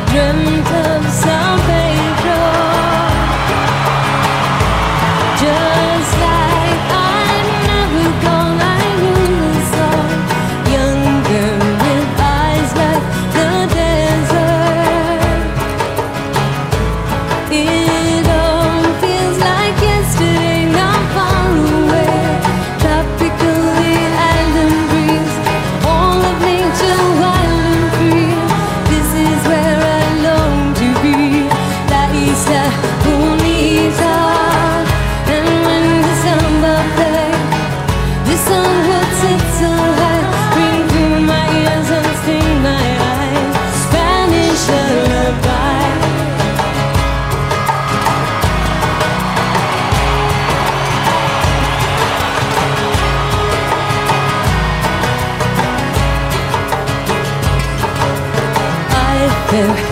dreamt of San Pedro, just like I'm never gone. I knew the song, younger with eyes like the desert. It all feels like yesterday, not far away. Tropical island breeze, all of nature wild and free. This is where I long to be, La Isla Bonita. And when the samba plays, the sun would sit so high, ring through my ears and sting my eyes. Spanish lullaby. I felt